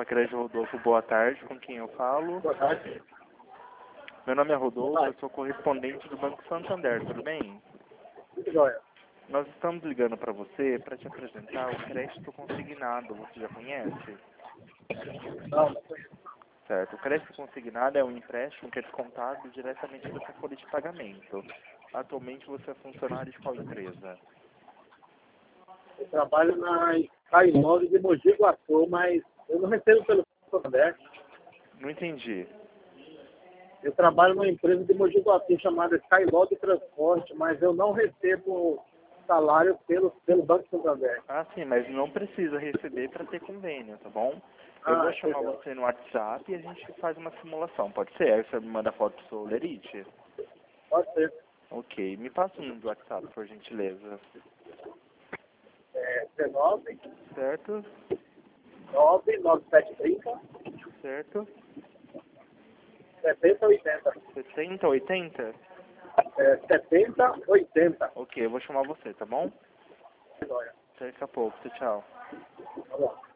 Facrejo Rodolfo, boa tarde, com quem eu falo? Boa tarde. Meu nome é Rodolfo, eu sou correspondente do Banco Santander, tudo bem? Muito jóia. Nós estamos ligando para você para te apresentar o crédito consignado, você já conhece? Não, Certo, o crédito consignado é um empréstimo que é descontado diretamente da sua folha de pagamento. Atualmente você é funcionário de qual empresa? eu trabalho na Skylog de Mogi Guaçu, mas eu não recebo pelo Santander. Não entendi. Eu trabalho numa empresa de Mogi Guaçu chamada Skylog Transporte, mas eu não recebo salário pelo Banco Santander. Ah, sim, mas não precisa receber para ter convênio, tá bom? Eu vou chamar entendeu. você no WhatsApp e a gente faz uma simulação, pode ser? Aí você me manda foto do seu Olerite? Pode ser. Ok, me passa o número do WhatsApp, por gentileza. 19 Certo? 99730 Certo? 7080. 60, 80? 7080. Ok, eu vou chamar você, tá bom? Jóia. Até daqui a pouco, tchau. Tá bom.